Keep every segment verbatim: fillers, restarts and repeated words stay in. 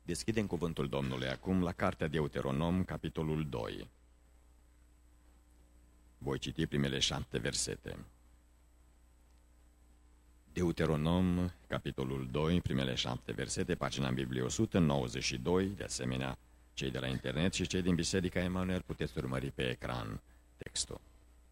Deschidem cuvântul Domnului acum la cartea Deuteronom, capitolul doi. Voi citi primele șapte versete. Deuteronom, capitolul doi, primele șapte versete, pagina în Biblie o sută nouăzeci și doi, de asemenea, cei de la internet și cei din Biserica Emanuel puteți urmări pe ecran textul.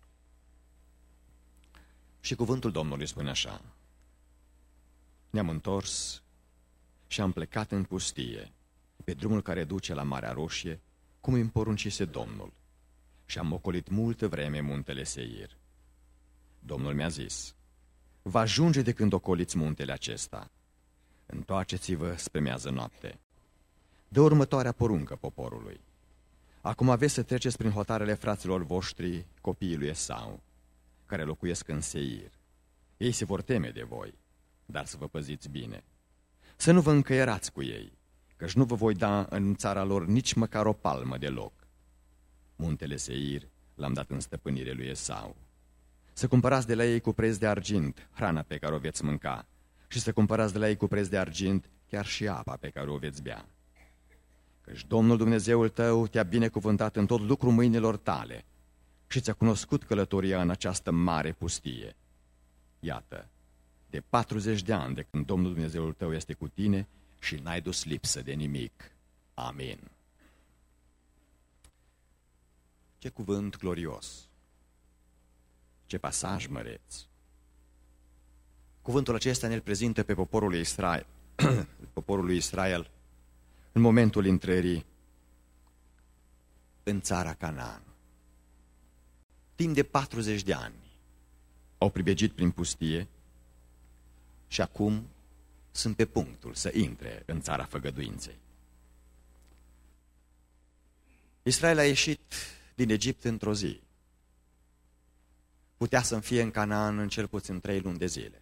Și cuvântul Domnului spune așa: ne-am întors și am plecat în pustie, pe drumul care duce la Marea Roșie, cum îmi poruncise Domnul, și am ocolit multă vreme muntele Seir. Domnul mi-a zis: va ajunge de când ocoliți muntele acesta, întoarceți-vă spre miază noapte. Dă următoarea poruncă poporului: acum aveți să treceți prin hotarele fraților voștri, copiii lui Esau, care locuiesc în Seir. Ei se vor teme de voi, dar să vă păziți bine. Să nu vă încăierați cu ei, căci nu vă voi da în țara lor nici măcar o palmă de loc. Muntele Seir l-am dat în stăpânire lui Esau. Să cumpărați de la ei cu preț de argint hrana pe care o veți mânca și să cumpărați de la ei cu preț de argint chiar și apa pe care o veți bea. Căci Domnul Dumnezeul tău te-a binecuvântat în tot lucrul mâinilor tale și ți-a cunoscut călătoria în această mare pustie. Iată, de patruzeci de ani de când Domnul Dumnezeul tău este cu tine și n-ai dus lipsă de nimic. Amin. Ce cuvânt glorios! Ce pasaj măreț! Cuvântul acesta ne-l prezintă pe poporul lui Israel, poporul lui Israel în momentul intrării în țara Canaan. Timp de patruzeci de ani au pribegit prin pustie și acum sunt pe punctul să intre în țara făgăduinței. Israel a ieșit din Egipt într-o zi. Putea să fie în Canaan în cel puțin trei luni de zile.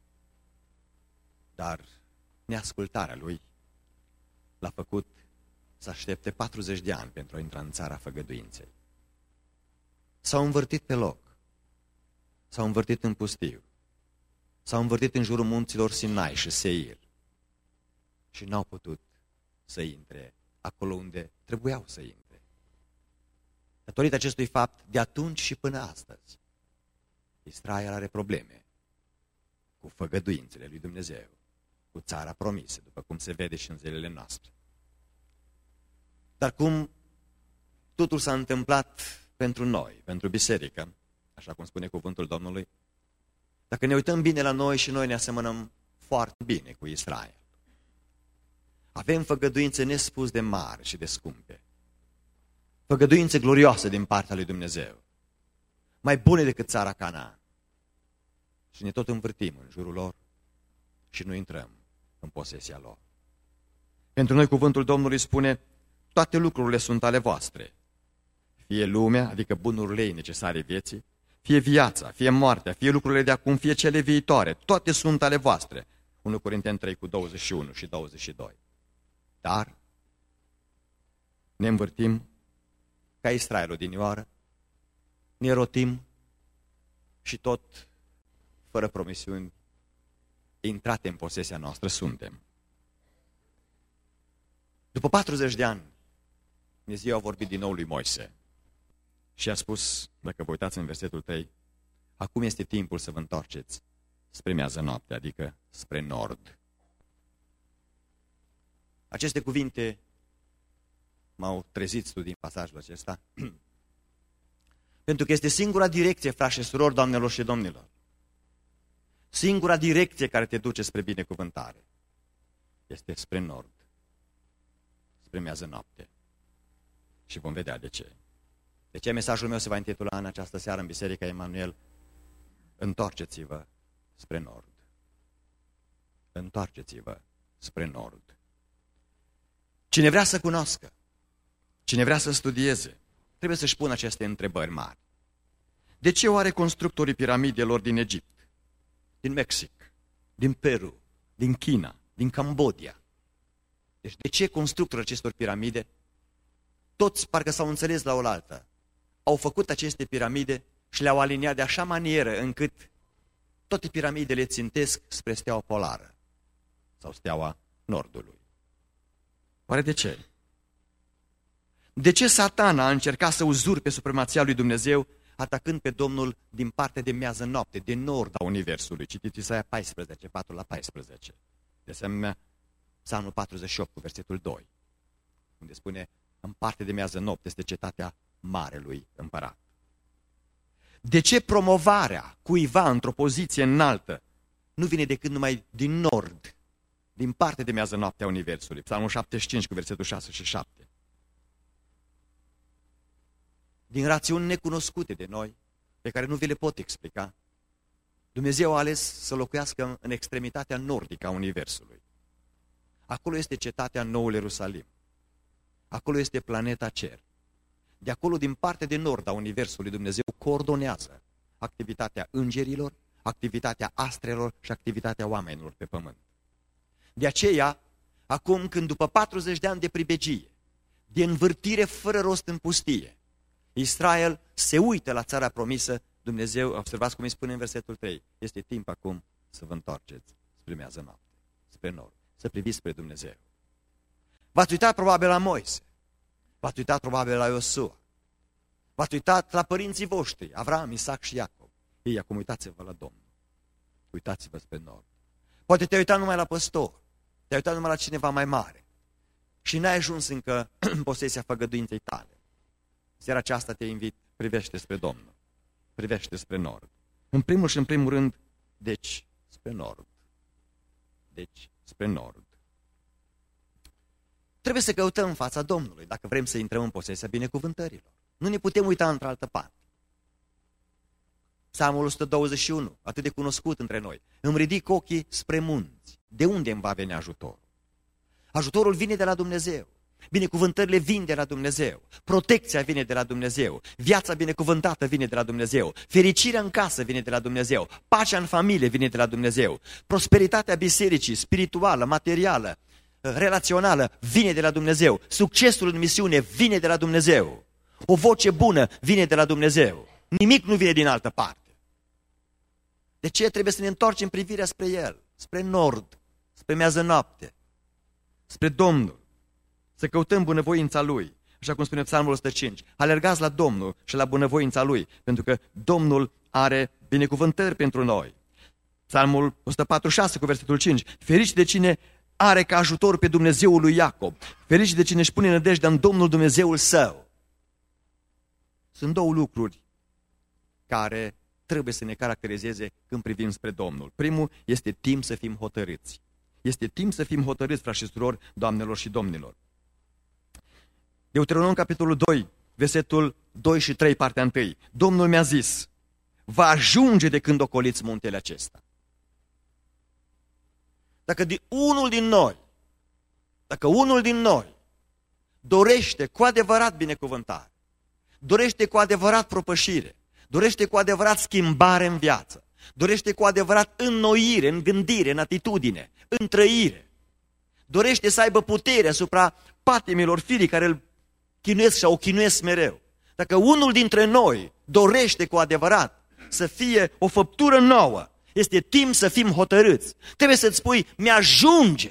Dar neascultarea lui l-a făcut să aștepte patruzeci de ani pentru a intra în țara făgăduinței. S-au învârtit pe loc, s-au învârtit în pustiu, s-au învârtit în jurul munților Sinai și Seir și n-au putut să intre acolo unde trebuiau să intre. Datorită acestui fapt, de atunci și până astăzi, Israel are probleme cu făgăduințele lui Dumnezeu, cu țara promisă, după cum se vede și în zilele noastre. Dar cum totul s-a întâmplat pentru noi, pentru biserică, așa cum spune cuvântul Domnului, dacă ne uităm bine la noi și noi ne asemănăm foarte bine cu Israel. Avem făgăduințe nespus de mari și de scumpe. Făgăduințe glorioase din partea lui Dumnezeu, mai bune decât țara Canaan. Și ne tot învârtim în jurul lor și nu intrăm în posesia lor. Pentru noi cuvântul Domnului spune: toate lucrurile sunt ale voastre. Fie lumea, adică bunurile ei necesare vieții, fie viața, fie moartea, fie lucrurile de acum, fie cele viitoare, toate sunt ale voastre. unu Corinteni trei cu douăzeci și unu și douăzeci și doi. Dar ne învârtim ca Israel odinioară, ne rotim și tot, fără promisiuni, intrate în posesia noastră suntem. După patruzeci de ani, Dumnezeu a vorbit din nou lui Moise și a spus, dacă vă uitați în versetul trei, acum este timpul să vă întoarceți spre miază noapte, adică spre nord. Aceste cuvinte m-au trezit din pasajul acesta, pentru că este singura direcție, frați și surori, doamnelor și domnilor, singura direcție care te duce spre binecuvântare este spre nord, spre miază noapte. Și vom vedea de ce. De ce mesajul meu se va intitula în această seară în Biserica Emanuel: întoarceți-vă spre nord. Întoarceți-vă spre nord. Cine vrea să cunoască, cine vrea să studieze, trebuie să-și pună aceste întrebări mari. De ce oare constructorii piramidelor din Egipt, din Mexic, din Peru, din China, din Cambodia, deci de ce constructorii acestor piramide, toți parcă s-au înțeles la oaltă, au făcut aceste piramide și le-au aliniat de așa manieră încât toate piramidele țintesc spre steaua polară sau steaua nordului. Oare de ce? De ce Satana a încercat să uzurpe supremația lui Dumnezeu, atacând pe Domnul din partea de miază noapte, de nord a Universului? Citiți Isaia paisprezece, patru la paisprezece. De asemenea, Psalmul patruzeci și opt cu versetul doi, unde spune, în parte de miază noapte este cetatea marelui împărat. De ce promovarea cuiva într-o poziție înaltă nu vine decât numai din nord, din parte de miază noapte a Universului? Psalmul șaptezeci și cinci cu versetul șase și șapte. Din rațiuni necunoscute de noi, pe care nu vi le pot explica, Dumnezeu a ales să locuiască în extremitatea nordică a Universului. Acolo este cetatea Noul Ierusalim. Acolo este planeta Cer. De acolo, din partea de nord a Universului, Dumnezeu coordonează activitatea îngerilor, activitatea astrelor și activitatea oamenilor pe pământ. De aceea, acum când după patruzeci de ani de pribegie, de învârtire fără rost în pustie, Israel se uită la țara promisă, Dumnezeu, observați cum îi spune în versetul trei, este timp acum să vă întoarceți spre miază noapte, spre nord, să priviți spre Dumnezeu. V-ați uitat probabil la Moise, v-ați uitat probabil la Iosua, v-ați uitat la părinții voștri, Avram, Isaac și Iacob. Ei, acum uitați-vă la Domnul, uitați-vă spre nord. Poate te-ai uitat numai la păstor, te-ai uitat numai la cineva mai mare și n-ai ajuns încă în posesia făgăduinței tale. Seara aceasta te invit, privește spre Domnul, privește spre nord. În primul și în primul rând, deci, spre nord. Deci, spre nord. Trebuie să căutăm fața Domnului dacă vrem să intrăm în posesia binecuvântărilor. Nu ne putem uita într-altă parte. Psalmul o sută douăzeci și unu, atât de cunoscut între noi. Îmi ridic ochii spre munți. De unde îmi va veni ajutorul? Ajutorul vine de la Dumnezeu. Binecuvântările vin de la Dumnezeu. Protecția vine de la Dumnezeu. Viața binecuvântată vine de la Dumnezeu. Fericirea în casă vine de la Dumnezeu. Pacea în familie vine de la Dumnezeu. Prosperitatea bisericii, spirituală, materială, relațională, vine de la Dumnezeu. Succesul în misiune vine de la Dumnezeu. O voce bună vine de la Dumnezeu. Nimic nu vine din altă parte. De ce trebuie să ne întoarcem privirea spre El? Spre nord, spre miază noapte, spre Domnul. Să căutăm bunăvoința Lui. Așa cum spune Psalmul o sută cinci. Alergați la Domnul și la bunăvoința Lui, pentru că Domnul are binecuvântări pentru noi. Psalmul o sută patruzeci și șase cu versetul cinci. Ferici de cine are ca ajutor pe Dumnezeul lui Iacob. Ferici de cine își pune nădejdea în Domnul Dumnezeul său. Sunt două lucruri care trebuie să ne caracterizeze când privim spre Domnul. Primul, este timp să fim hotărâți. Este timp să fim hotărâți, frați și surori, doamnelor și domnilor. Deuteronom, capitolul doi, versetul doi și trei, partea unu. Domnul mi-a zis, va ajunge de când ocoliți muntele acesta. Dacă de unul din noi, dacă unul din noi dorește cu adevărat binecuvântare, dorește cu adevărat propășire, dorește cu adevărat schimbare în viață, dorește cu adevărat înnoire, în gândire, în atitudine, în trăire, dorește să aibă putere asupra patimilor firii care îl chinuiesc și o chinuiesc mereu. Dacă unul dintre noi dorește cu adevărat să fie o făptură nouă, este timp să fim hotărâți. Trebuie să-ți spui, mi-ajunge.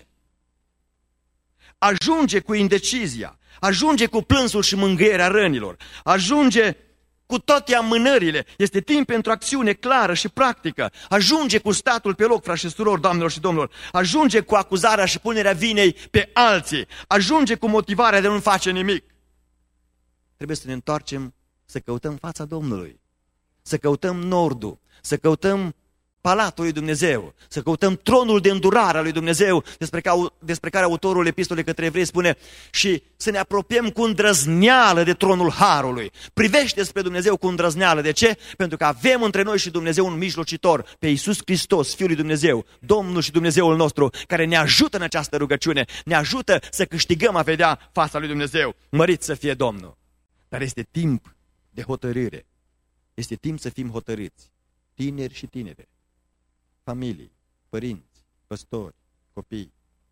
Ajunge cu indecizia, ajunge cu plânsul și mângâierea rănilor, ajunge cu toate amânările. Este timp pentru acțiune clară și practică. Ajunge cu statul pe loc, frați și surori, doamnelor și domnilor. Ajunge cu acuzarea și punerea vinei pe alții. Ajunge cu motivarea de a nu face nimic. Trebuie să ne întoarcem, să căutăm fața Domnului, să căutăm nordul, să căutăm palatul lui Dumnezeu, să căutăm tronul de îndurare al lui Dumnezeu, despre care, despre care autorul epistolei către evrei spune, și să ne apropiem cu îndrăzneală de tronul harului. Privește spre Dumnezeu cu îndrăzneală. De ce? Pentru că avem între noi și Dumnezeu un mijlocitor, pe Iisus Hristos, Fiul lui Dumnezeu, Domnul și Dumnezeul nostru, care ne ajută în această rugăciune, ne ajută să câștigăm a vedea fața lui Dumnezeu. Mărit să fie Domnul! Dar este timp de hotărâre. Este timp să fim hotărâți, tineri și tinere, familii, părinți, păstori, copii.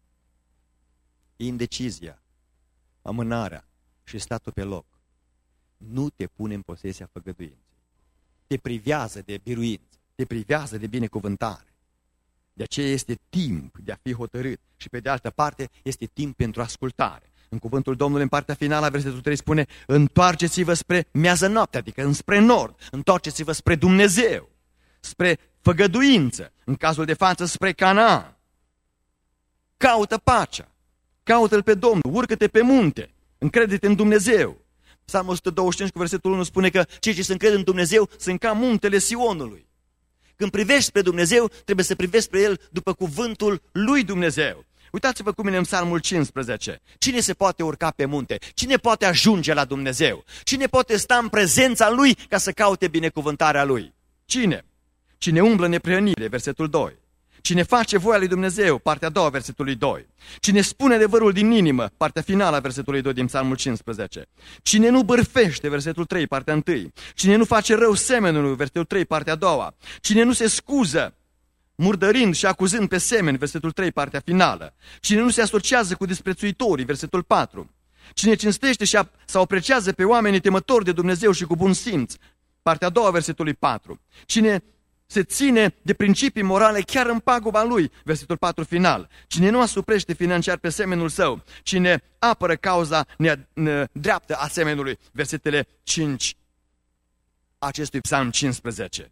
Indecizia, amânarea și statul pe loc nu te pune în posesia făgăduinței. Te privează de biruință, te privează de binecuvântare. De aceea este timp de a fi hotărât și pe de altă parte este timp pentru ascultare. În cuvântul Domnului, în partea finală a versetului trei, spune: întoarceți-vă spre miază noapte, adică înspre nord, întoarceți-vă spre Dumnezeu, spre făgăduință, în cazul de față spre Canaan. Caută pacea, caută-L pe Domnul, urcă-te pe munte, încrede-te în Dumnezeu. Psalmul o sută douăzeci și cinci cu versetul unu spune că cei ce se încred în Dumnezeu sunt ca muntele Sionului. Când privești spre Dumnezeu, trebuie să privești spre El după cuvântul lui Dumnezeu. Uitați-vă cu mine în Psalmul cincisprezece. Cine se poate urca pe munte? Cine poate ajunge la Dumnezeu? Cine poate sta în prezența Lui ca să caute binecuvântarea Lui? Cine? Cine umblă neprihănire, versetul doi. Cine face voia lui Dumnezeu, partea a doua, versetului doi. Cine spune adevărul din inimă, partea finală a versetului doi din Psalmul cincisprezece. Cine nu bârfește, versetul trei, partea unu. Cine nu face rău semenului, versetul trei, partea a doua. Cine nu se scuză, murdărind și acuzând pe semeni, versetul trei, partea finală. Cine nu se asociază cu disprețuitorii, versetul patru. Cine cinstește și sau apreciază pe oamenii temători de Dumnezeu și cu bun simț, partea a doua, versetului patru. Cine se ține de principii morale chiar în paguba lui, versetul patru final. Cine nu asuprește financiar pe semenul său, cine apără cauza dreaptă a semenului, versetele cinci acestui psalm cincisprezece.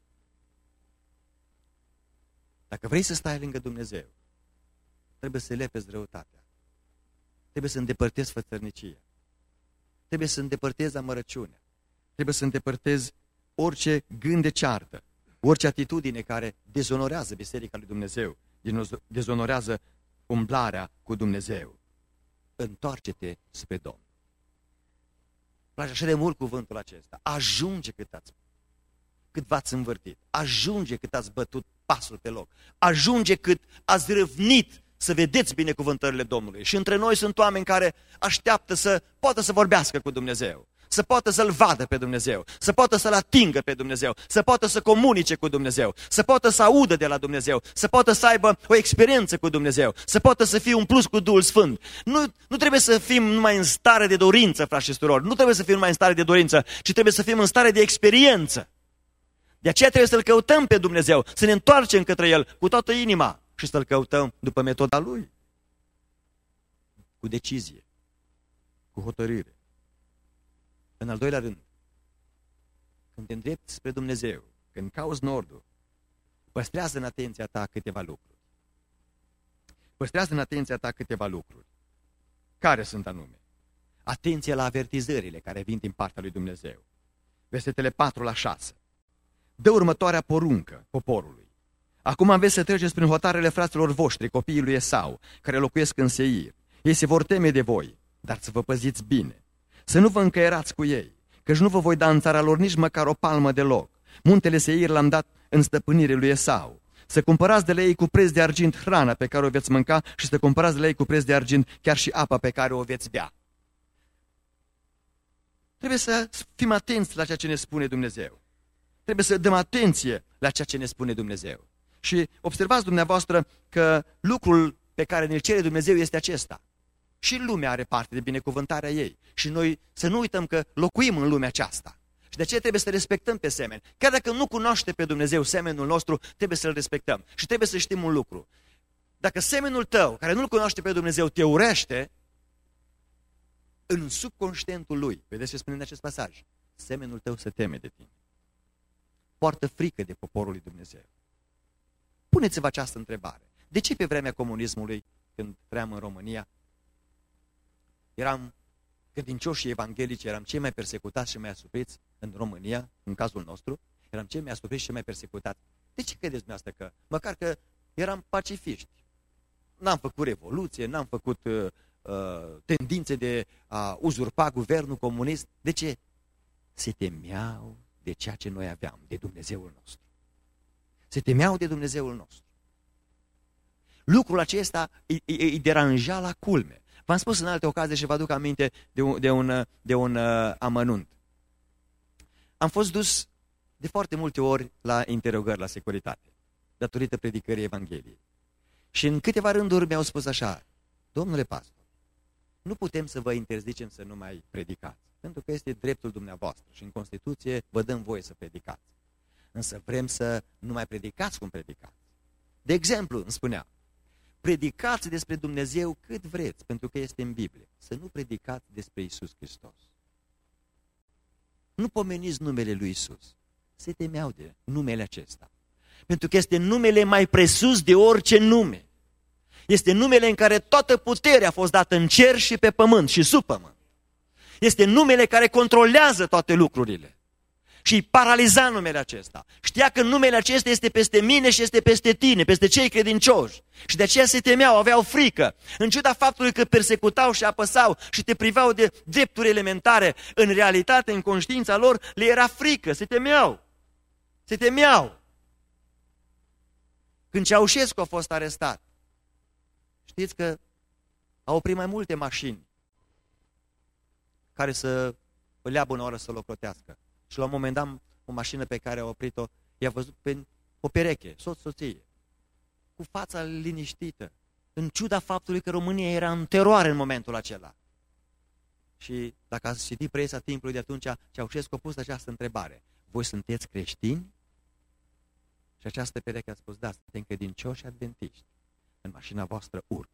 Dacă vrei să stai lângă Dumnezeu, trebuie să lepezi răutatea, trebuie să îndepărtezi fățărnicia, trebuie să îndepărtezi amărăciunea, trebuie să îndepărtezi orice gând de ceartă, orice atitudine care dezonorează Biserica lui Dumnezeu, dezonorează umblarea cu Dumnezeu. Întoarce-te spre Domnul. Place așa de mult cuvântul acesta. Ajunge cât ați, cât v-ați învârtit. Ajunge cât ați bătut pasul pe loc. Ajunge cât ați râvnit să vedeți binecuvântările Domnului. Și între noi sunt oameni care așteaptă să poată să vorbească cu Dumnezeu, să poată să-L vadă pe Dumnezeu, să poată să-L atingă pe Dumnezeu, să poată să comunice cu Dumnezeu, să poată să audă de la Dumnezeu, să poată să aibă o experiență cu Dumnezeu, să poată să fie umpluți cu Duhul Sfânt. Nu, nu trebuie să fim numai în stare de dorință, frați și surori, nu trebuie să fim numai în stare de dorință, ci trebuie să fim în stare de experiență. De aceea trebuie să-L căutăm pe Dumnezeu, să ne întoarcem către El cu toată inima și să-L căutăm după metoda Lui, cu decizie, cu hotărâre. În al doilea rând, când te îndrepți spre Dumnezeu, când cauți nordul, păstrează în atenția ta câteva lucruri. Păstrează în atenția ta câteva lucruri. Care sunt anume? Atenție la avertizările care vin din partea lui Dumnezeu. Versetele patru la șase. Dă următoarea poruncă poporului. Acum aveți să treceți prin hotarele fraților voștri, copiii lui Esau, care locuiesc în Seir. Ei se vor teme de voi, dar să vă păziți bine. Să nu vă încăierați cu ei, căci nu vă voi da în țara lor nici măcar o palmă deloc. Muntele Seir l-am dat în stăpânire lui Esau. Să cumpărați de la ei cu preț de argint hrana pe care o veți mânca și să cumpărați de la ei cu preț de argint chiar și apa pe care o veți bea. Trebuie să fim atenți la ceea ce ne spune Dumnezeu. Trebuie să dăm atenție la ceea ce ne spune Dumnezeu. Și observați dumneavoastră că lucrul pe care ne-l cere Dumnezeu este acesta. Și lumea are parte de binecuvântarea ei. Și noi să nu uităm că locuim în lumea aceasta. Și de aceea trebuie să respectăm pe semeni. Chiar dacă nu cunoaște pe Dumnezeu semenul nostru, trebuie să-l respectăm. Și trebuie să știm un lucru. Dacă semenul tău, care nu-l cunoaște pe Dumnezeu, te urește, în subconștientul lui, vedeți ce spune în acest pasaj, semenul tău se teme de tine. Poartă frică de poporul lui Dumnezeu. Puneți-vă această întrebare. De ce pe vremea comunismului, când trăiam în România, eram credincioși evanghelici, eram cei mai persecutați și mai asupriți în România, în cazul nostru, eram cei mai asupriți și mai persecutați. De ce credeți dumneavoastră că, măcar că eram pacifiști, n-am făcut revoluție, n-am făcut uh, uh, tendințe de a uzurpa guvernul comunist, de ce? Se temeau de ceea ce noi aveam, de Dumnezeul nostru. Se temeau de Dumnezeul nostru. Lucrul acesta îi, îi, îi deranja la culme. V-am spus în alte ocazii și vă aduc aminte de un, de un, de un uh, amănunt. Am fost dus de foarte multe ori la interogări la securitate, datorită predicării Evangheliei. Și în câteva rânduri mi-au spus așa: domnule pastor, nu putem să vă interzicem să nu mai predicați, pentru că este dreptul dumneavoastră și în Constituție vă dăm voie să predicați. Însă vrem să nu mai predicați cum predicați. De exemplu, îmi spunea, predicați despre Dumnezeu cât vreți, pentru că este în Biblie. Să nu predicați despre Iisus Hristos. Nu pomeniți numele lui Iisus. Se temeau de numele acesta. Pentru că este numele mai presus de orice nume. Este numele în care toată puterea a fost dată în cer și pe pământ și sub pământ. Este numele care controlează toate lucrurile. Și îi paraliza numele acesta. Știa că numele acesta este peste mine și este peste tine, peste cei credincioși. Și de aceea se temeau, aveau frică. În ciuda faptului că persecutau și apăsau și te privau de drepturi elementare, în realitate, în conștiința lor, le era frică, se temeau. Se temeau. Când Ceaușescu a fost arestat, știți că a oprit mai multe mașini care să îl ia bună oră să-l ocrotească. Și la un moment dat, o mașină pe care a oprit-o, i-a văzut pe o pereche, soț-soție, cu fața liniștită, în ciuda faptului că România era în teroare în momentul acela. Și dacă ați citit presa timpului de atunci, Ceaușescu a pus această întrebare: voi sunteți creștini? Și această pereche a spus: da, suntem credincioși și adventiști. În mașina voastră urc.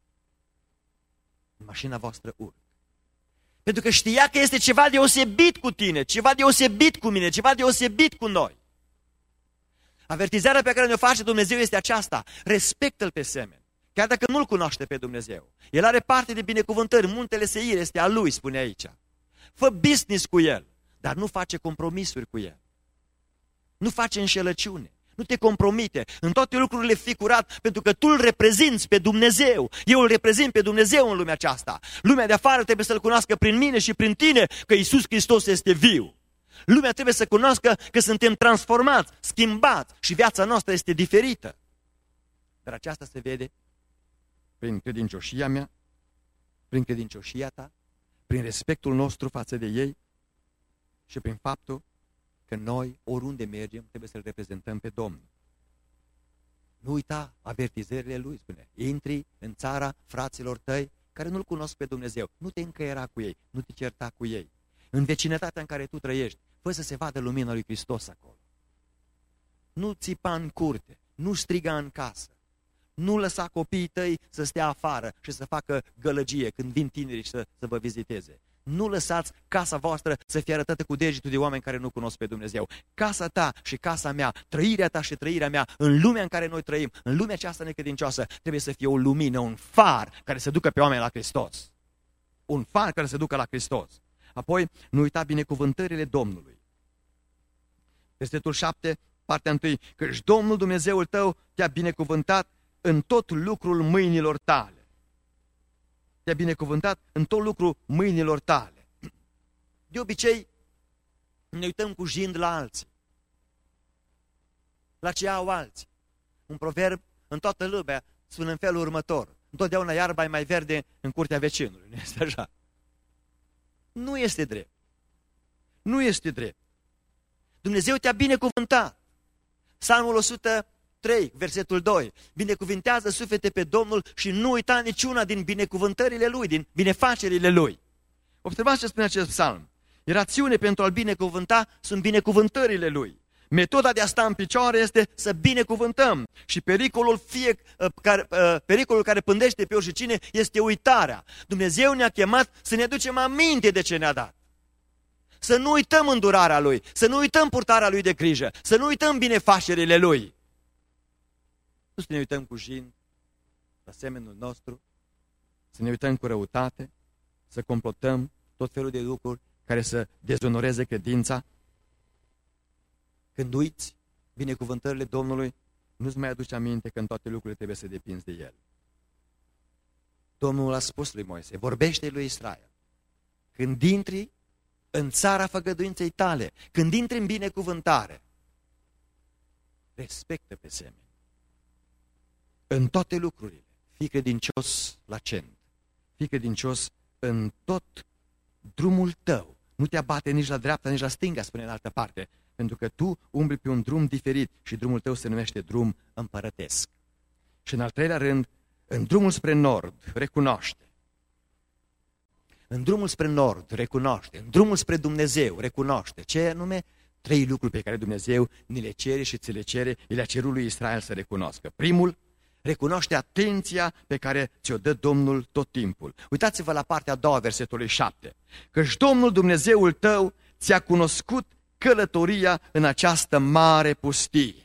În mașina voastră urc. Pentru că știa că este ceva deosebit cu tine, ceva deosebit cu mine, ceva deosebit cu noi. Avertizarea pe care ne-o face Dumnezeu este aceasta: respectă-L pe semeni, chiar dacă nu-L cunoaște pe Dumnezeu. El are parte de binecuvântări, muntele Seir este al Lui, spune aici. Fă business cu El, dar nu face compromisuri cu El. Nu face înșelăciune. Nu te compromite. În toate lucrurile fii curat, pentru că tu îl reprezinți pe Dumnezeu. Eu îl reprezint pe Dumnezeu în lumea aceasta. Lumea de afară trebuie să-L cunoască prin mine și prin tine, că Iisus Hristos este viu. Lumea trebuie să cunoască că suntem transformați, schimbați și viața noastră este diferită. Dar aceasta se vede prin credincioșia mea, prin credincioșia ta, prin respectul nostru față de ei și prin faptul că noi, oriunde mergem, trebuie să-L reprezentăm pe Domnul. Nu uita avertizările Lui, spune: intri în țara fraților tăi care nu-L cunosc pe Dumnezeu. Nu te încăiera cu ei, nu te certa cu ei. În vecinătatea în care tu trăiești, fă să se vadă lumina lui Hristos acolo. Nu țipa în curte, nu striga în casă, nu lăsa copiii tăi să stea afară și să facă gălăgie când vin tinerii să, să vă viziteze. Nu lăsați casa voastră să fie arătată cu degetul de oameni care nu cunosc pe Dumnezeu. Casa ta și casa mea, trăirea ta și trăirea mea, în lumea în care noi trăim, în lumea aceasta necredincioasă, trebuie să fie o lumină, un far care să ducă pe oameni la Hristos. Un far care să ducă la Hristos. Apoi, nu uita binecuvântările Domnului. Versetul șapte, partea întâi: căci Domnul Dumnezeul tău te-a binecuvântat în tot lucrul mâinilor tale. Te-a binecuvântat în tot lucrul mâinilor tale. De obicei, ne uităm cu jind la alții. La ce au alții. Un proverb în toată lumea spune în felul următor: întotdeauna iarba e mai verde în curtea vecinului. Nu este așa? Nu este drept. Nu este drept. Dumnezeu te-a binecuvântat. Psalmul o sută trei, versetul doi. Binecuvintează suflete pe Domnul și nu uita niciuna din binecuvântările Lui, din binefacerile Lui. Observați ce spune acest psalm. Rațiune pentru a-L binecuvânta sunt binecuvântările Lui. Metoda de a sta în picioare este să binecuvântăm. Și pericolul, fie, care, pericolul care pândește pe oricine este uitarea. Dumnezeu ne-a chemat să ne aducem aminte de ce ne-a dat. Să nu uităm îndurarea Lui, să nu uităm purtarea Lui de grijă, să nu uităm binefacerile Lui. Nu să ne uităm cu jind la semenul nostru, să ne uităm cu răutate, să complotăm tot felul de lucruri care să dezonoreze credința. Când uiți binecuvântările Domnului, nu-ți mai aduci aminte că în toate lucrurile trebuie să depinzi de El. Domnul a spus lui Moise: vorbește lui Israel: când intri în țara făgăduinței tale, când intri în binecuvântare, respectă pe semeni. În toate lucrurile, fii credincios la cent, fii credincios în tot drumul tău. Nu te abate nici la dreapta, nici la stânga, spune în altă parte, pentru că tu umbli pe un drum diferit și drumul tău se numește drum împărătesc. Și în al treilea rând, în drumul spre nord, recunoaște. În drumul spre nord, recunoaște. În drumul spre Dumnezeu, recunoaște. Ce anume? Trei lucruri pe care Dumnezeu ni le cere și ți le cere, El a cerut lui Israel să recunoască. Primul, Recunoaște atenția pe care ți-o dă Domnul tot timpul. Uitați-vă la partea a doua, versetului șapte. Căci Domnul Dumnezeul tău ți-a cunoscut călătoria în această mare pustie.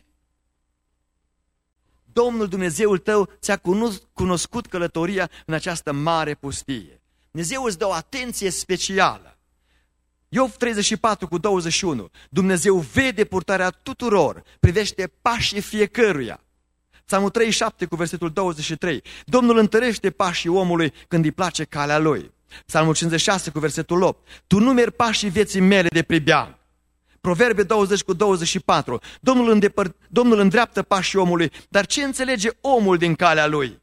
Domnul Dumnezeul tău ți-a cunoscut călătoria în această mare pustie. Dumnezeu îți dă o atenție specială. Iov treizeci și patru cu douăzeci și unu. Dumnezeu vede purtarea tuturor, privește pașii fiecăruia. Psalmul treizeci și șapte cu versetul douăzeci și trei. Domnul întărește pașii omului când îi place calea lui. Psalmul cincizeci și șase cu versetul opt. Tu numeri pașii vieții mele de pribeag. Proverbe douăzeci cu douăzeci și patru. Domnul, îndepăr... Domnul îndreaptă pașii omului, dar ce înțelege omul din calea lui?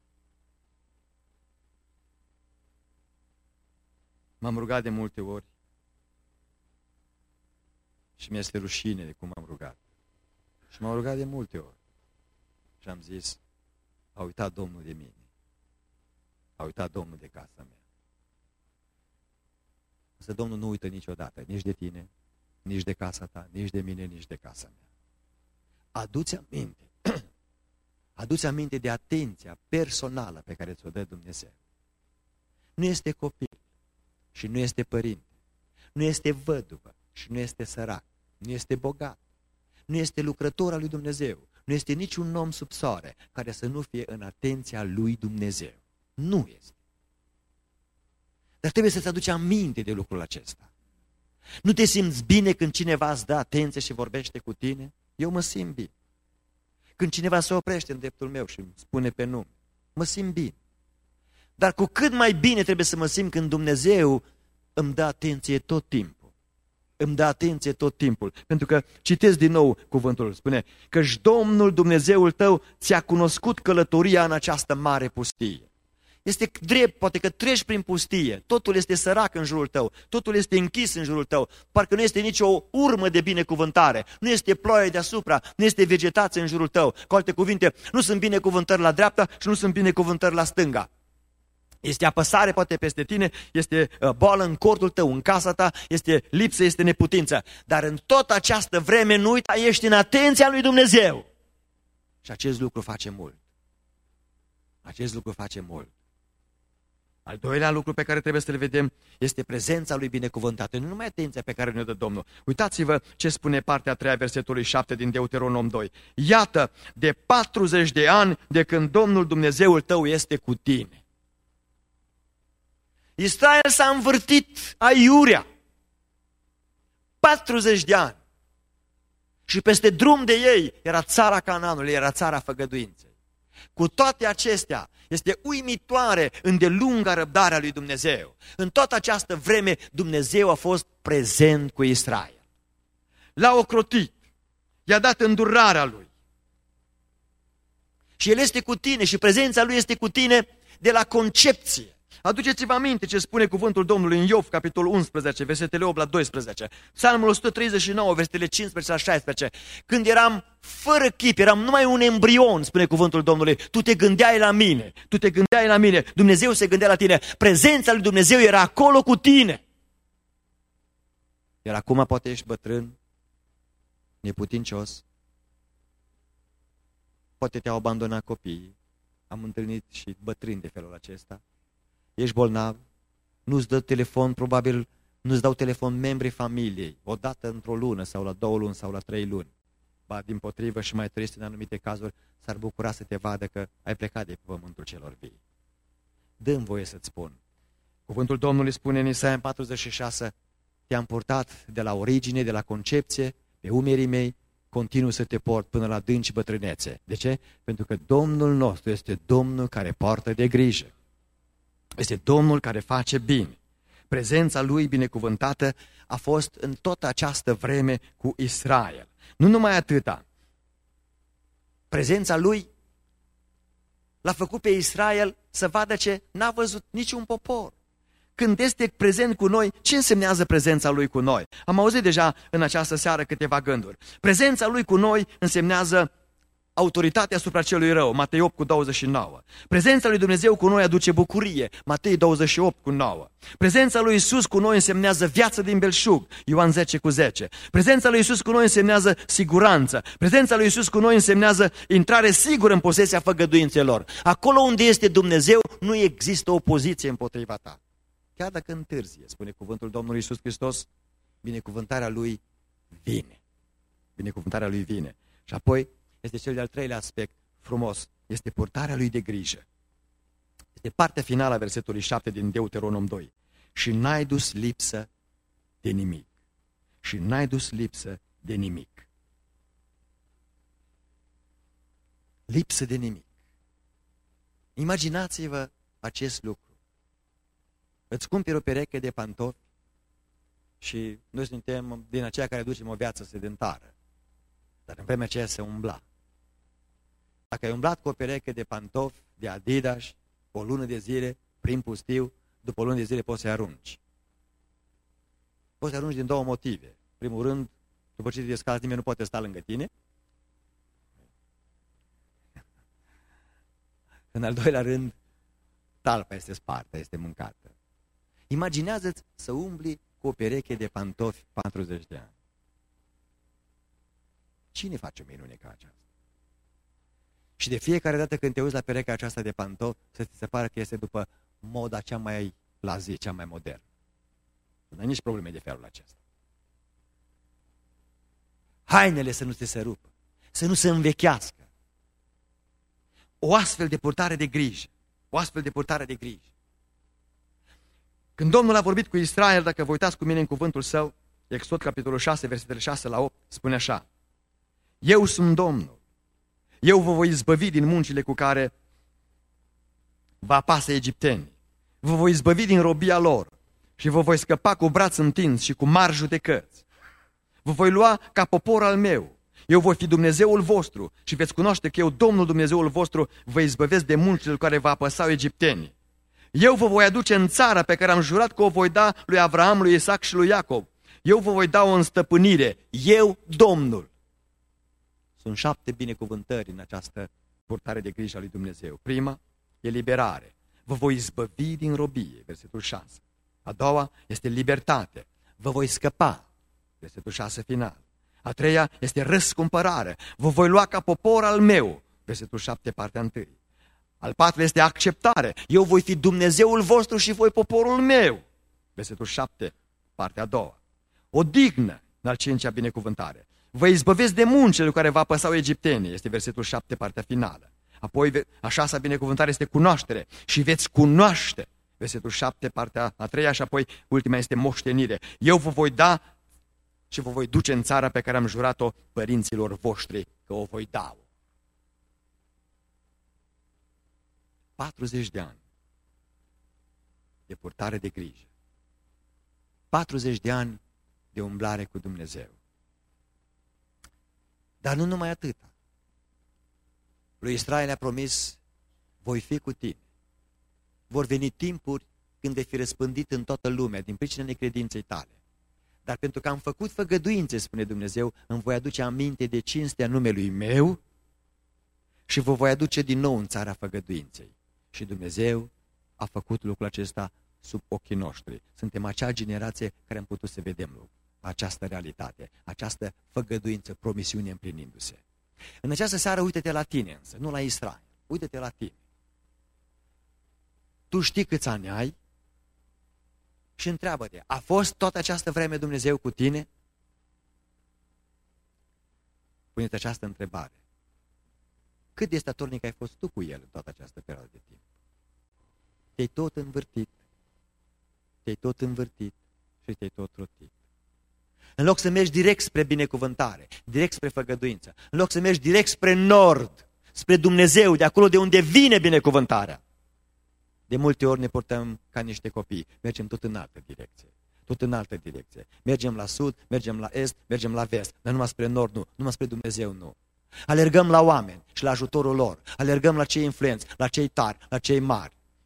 M-am rugat de multe ori și mi-este rușine de cum am rugat. Și m-am rugat de multe ori. Și am zis, a uitat Domnul de mine. A uitat Domnul de casa mea. Însă Domnul nu uită niciodată, nici de tine, nici de casa ta, nici de mine, nici de casa mea. Adu-ți aminte, adu-ți aminte de atenția personală pe care ți-o dă Dumnezeu. Nu este copil și nu este părinte, nu este văduvă și nu este sărac, nu este bogat, nu este lucrător al lui Dumnezeu, nu este niciun om sub soare care să nu fie în atenția lui Dumnezeu. Nu este. Dar trebuie să-ți aduci aminte de lucrul acesta. Nu te simți bine când cineva îți dă atenție și vorbește cu tine? Eu mă simt bine. Când cineva se oprește în dreptul meu și îmi spune pe nume, mă simt bine. Dar cu cât mai bine trebuie să mă simt când Dumnezeu îmi dă atenție tot timpul. Îmi dă atenție tot timpul. Pentru că, citesc din nou cuvântul, spune, căci Domnul Dumnezeul tău ți-a cunoscut călătoria în această mare pustie. Este drept, poate că treci prin pustie, totul este sărac în jurul tău, totul este închis în jurul tău, parcă nu este nicio urmă de binecuvântare, nu este ploaie deasupra, nu este vegetație în jurul tău. Cu alte cuvinte, nu sunt binecuvântări la dreapta și nu sunt binecuvântări la stânga. Este apăsare poate peste tine, este boală în cortul tău, în casa ta, este lipsă, este neputință. Dar în tot această vreme nu uita, ești în atenția lui Dumnezeu. Și acest lucru face mult. Acest lucru face mult. Al doilea lucru pe care trebuie să-l vedem este prezența lui binecuvântată. Nu numai atenția pe care ne-o dă Domnul. Uitați-vă ce spune partea a treia versetului șapte din Deuteronom doi. Iată, de patruzeci de ani de când Domnul Dumnezeul tău este cu tine. Israel s-a învârtit aiurea. patruzeci de ani. Și peste drum de ei era țara Canaanului, era țara făgăduinței. Cu toate acestea, este uimitoare îndelunga răbdarea lui Dumnezeu. În toată această vreme, Dumnezeu a fost prezent cu Israel. L-a ocrotit, i-a dat îndurarea lui. Și El este cu tine și prezența Lui este cu tine de la concepție. Aduceți-vă aminte ce spune cuvântul Domnului în Iov, capitolul unsprezece, versetele opt la doisprezece, Psalmul o sută treizeci și nouă, versetele cincisprezece la șaisprezece. Când eram fără chip, eram numai un embrion, spune cuvântul Domnului, tu te gândeai la mine, tu te gândeai la mine, Dumnezeu se gândea la tine, prezența lui Dumnezeu era acolo cu tine. Iar acum poate ești bătrân, neputincios, poate te-au abandonat copiii, am întâlnit și bătrâni de felul acesta. Ești bolnav, nu-ți dă telefon, probabil nu-ți dau telefon membrii familiei, o dată într-o lună sau la două luni sau la trei luni. Ba, dimpotrivă și mai trist în anumite cazuri, s-ar bucura să te vadă că ai plecat de pe pământul celor vii. Dă-mi voie să-ți spun. Cuvântul Domnului spune în Isaia patruzeci și șase, te-am purtat de la origine, de la concepție, pe umerii mei, continuu să te port până la adânci bătrânețe. De ce? Pentru că Domnul nostru este Domnul care poartă de grijă. Este Domnul care face bine. Prezența Lui binecuvântată a fost în toată această vreme cu Israel. Nu numai atâta. Prezența Lui l-a făcut pe Israel să vadă ce n-a văzut niciun popor. Când este prezent cu noi, ce însemnează prezența Lui cu noi? Am auzit deja în această seară câteva gânduri. Prezența Lui cu noi însemnează autoritatea asupra celui rău, Matei opt cu douăzeci și nouă. Prezența lui Dumnezeu cu noi aduce bucurie, Matei douăzeci și opt cu nouă. Prezența lui Iisus cu noi însemnează viață din belșug, Ioan zece cu zece. Prezența lui Iisus cu noi însemnează siguranță. Prezența lui Iisus cu noi însemnează intrare sigură în posesia făgăduințelor. Acolo unde este Dumnezeu, nu există opoziție împotriva ta. Chiar dacă întârzie, spune cuvântul Domnului Iisus Hristos, binecuvântarea lui vine. Binecuvântarea lui vine. Și apoi este cel de-al treilea aspect frumos, este purtarea lui de grijă. Este partea finală a versetului șapte din Deuteronom doi. Și n-ai dus lipsă de nimic. Și n-ai dus lipsă de nimic. Lipsă de nimic. Imaginați-vă acest lucru. Îți cumperi o pereche de pantofi și noi suntem din aceia care ducem o viață sedentară. Dar în vremea aceea se umbla. Dacă ai umblat cu o pereche de pantofi, de Adidas, o lună de zile, prin pustiu, după o lună de zile poți să-i arunci. Poți să-i arunci din două motive. Primul rând, după ce te descalzi, nimeni nu poate sta lângă tine. În al doilea rând, talpa este spartă, este mâncată. Imaginează-ți să umbli cu o pereche de pantofi patruzeci de ani. Cine face o minune ca aceasta? Și de fiecare dată când te uiți la perechea aceasta de pantofi, să ți se pare că este după moda cea mai la zi, cea mai modernă. Nu ai nici probleme de felul acesta. Hainele să nu ți se rupă, să nu se învechească. O astfel de purtare de grijă, o astfel de purtare de grijă. Când Domnul a vorbit cu Israel, dacă vă uitați cu mine în cuvântul său, Exod capitolul șase, versetele șase la opt, spune așa: Eu sunt Domnul, eu vă voi izbăvi din muncile cu care vă apasă egiptenii, vă voi izbăvi din robia lor și vă voi scăpa cu braț întins și cu mari judecăți. Vă voi lua ca popor al meu, eu voi fi Dumnezeul vostru și veți cunoaște că eu, Domnul Dumnezeul vostru, vă izbăvesc de muncile cu care vă apăsau egiptenii. Eu vă voi aduce în țara pe care am jurat că o voi da lui Avraam, lui Isaac și lui Iacob. Eu vă voi da o înstăpânire, eu, Domnul. Sunt șapte binecuvântări în această purtare de grijă a lui Dumnezeu. Prima, eliberare. Vă voi izbăvi din robie, versetul șase. A doua este libertate. Vă voi scăpa, versetul șase final. A treia este răscumpărare. Vă voi lua ca popor al meu, versetul șapte, partea întâi. Al patrulea este acceptare. Eu voi fi Dumnezeul vostru și voi poporul meu, versetul șapte, partea a doua. Odihnă, în al cincea binecuvântare. Vă izbăvesc de muncile cu care vă apăsau egiptenii, este versetul șapte, partea finală. Apoi a șasea binecuvântare este cunoaștere și veți cunoaște, versetul șapte, partea a treia, și apoi ultima este moștenire. Eu vă voi da și vă voi duce în țara pe care am jurat-o părinților voștri că o voi da. patruzeci de ani de purtare de grijă. patruzeci de ani de umblare cu Dumnezeu. Dar nu numai atâta. Lui Israel a promis: voi fi cu tine. Vor veni timpuri când vei fi răspândit în toată lumea din pricina necredinței tale. Dar pentru că am făcut făgăduințe, spune Dumnezeu, îmi voi aduce aminte de cinstea numelui meu și vă voi aduce din nou în țara făgăduinței. Și Dumnezeu a făcut lucrul acesta sub ochii noștri. Suntem acea generație care am putut să vedem această realitate, această făgăduință, promisiune împlinindu-se. În această seară, uite-te la tine însă, nu la Israel. Uite-te la tine. Tu știi câți ani ai și întreabă-te: a fost toată această vreme Dumnezeu cu tine? Pune-te această întrebare. Cât de statornic ai fost tu cu El în toată această perioadă de timp? Te-ai tot învârtit, te-ai tot învârtit și te-ai tot rotit. În loc să mergi direct spre binecuvântare, direct spre făgăduință, în loc să mergi direct spre nord, spre Dumnezeu, de acolo de unde vine binecuvântarea, de multe ori ne portăm ca niște copii, mergem tot în altă direcție, tot în altă direcție. Mergem la sud, mergem la est, mergem la vest, dar numai spre nord nu, numai spre Dumnezeu nu. Alergăm la oameni și la ajutorul lor, alergăm la cei influenți, la cei tari, la cei mari.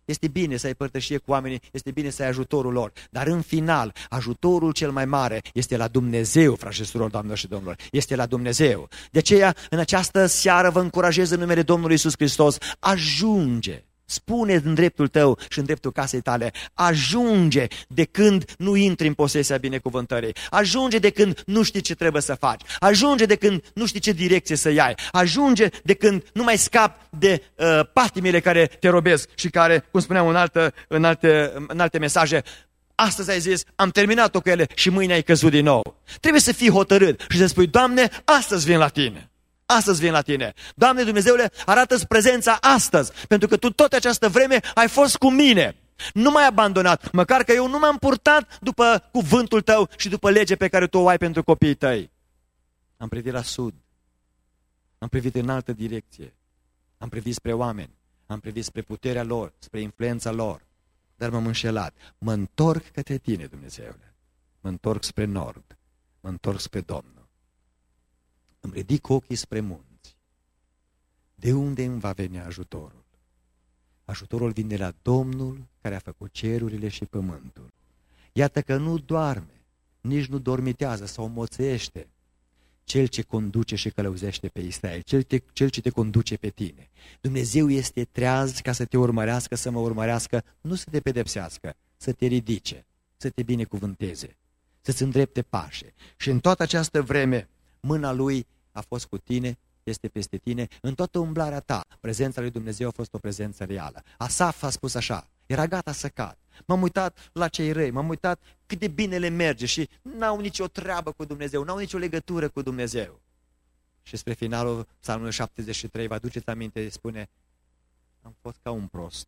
Este bine să ai părtășie cu oamenii, este bine să ai ajutorul lor, dar în final, ajutorul cel mai mare este la Dumnezeu, frați și surori, doamnelor și domnilor, este la Dumnezeu. De aceea, în această seară vă încurajez în numele Domnului Iisus Hristos, ajunge, spune în dreptul tău și în dreptul casei tale, ajunge de când nu intri în posesia binecuvântării, ajunge de când nu știi ce trebuie să faci, ajunge de când nu știi ce direcție să iai, ajunge de când nu mai scapi de uh, patimile care te robesc și care, cum spuneam în, altă, în, alte, în alte mesaje, astăzi ai zis, am terminat-o cu ele și mâine ai căzut din nou. Trebuie să fii hotărât și să spui, Doamne, astăzi vin la Tine. Astăzi vin la Tine. Doamne Dumnezeule, arată-ți prezența astăzi, pentru că Tu tot această vreme ai fost cu mine. Nu m-ai abandonat, măcar că eu nu m-am purtat după cuvântul Tău și după legea pe care Tu o ai pentru copiii Tăi. Am privit la sud, am privit în altă direcție, am privit spre oameni, am privit spre puterea lor, spre influența lor, dar m-am înșelat. Mă întorc către Tine, Dumnezeule, mă întorc spre nord, mă întorc spre Domnul. Îmi ridic ochii spre munți. De unde îmi va veni ajutorul? Ajutorul vine de la Domnul care a făcut cerurile și pământul. Iată că nu doarme, nici nu dormitează sau moțește Cel ce conduce și călăuzește pe Israel, cel, te, cel ce te conduce pe tine. Dumnezeu este treaz ca să te urmărească, să mă urmărească, nu să te pedepsească, să te ridice, să te binecuvânteze, să-ți îndrepte pașe. Și în toată această vreme, mâna Lui a fost cu tine, este peste tine, în toată umblarea ta, prezența lui Dumnezeu a fost o prezență reală. Asaf a spus așa, era gata să cad. M-am uitat la cei răi, m-am uitat cât de bine le merge și n-au nicio treabă cu Dumnezeu, n-au nicio legătură cu Dumnezeu. Și spre finalul Psalmului șaptezeci și trei, vă aduceți aminte, spune, am fost ca un prost.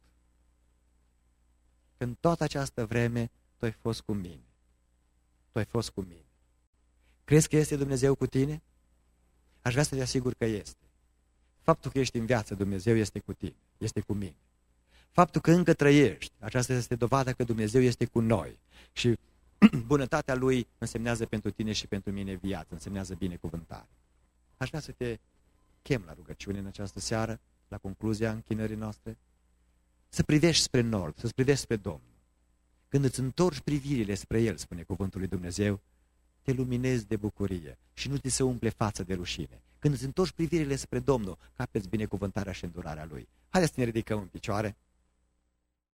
Când toată această vreme, tu ai fost cu mine. Tu ai fost cu mine. Crezi că este Dumnezeu cu tine? Aș vrea să te asigur că este. Faptul că ești în viață, Dumnezeu este cu tine, este cu mine. Faptul că încă trăiești, aceasta este dovada că Dumnezeu este cu noi. Și bunătatea Lui însemnează pentru tine și pentru mine viață, însemnează binecuvântare. Aș vrea să te chem la rugăciune în această seară, la concluzia închinării noastre, să privești spre nord, să privești spre Domnul. Când îți întorci privirile spre El, spune cuvântul lui Dumnezeu, te luminezi de bucurie și nu ți se umple față de rușine. Când îți întorci privirile spre Domnul, capeți binecuvântarea și îndurarea Lui. Haideți să ne ridicăm în picioare.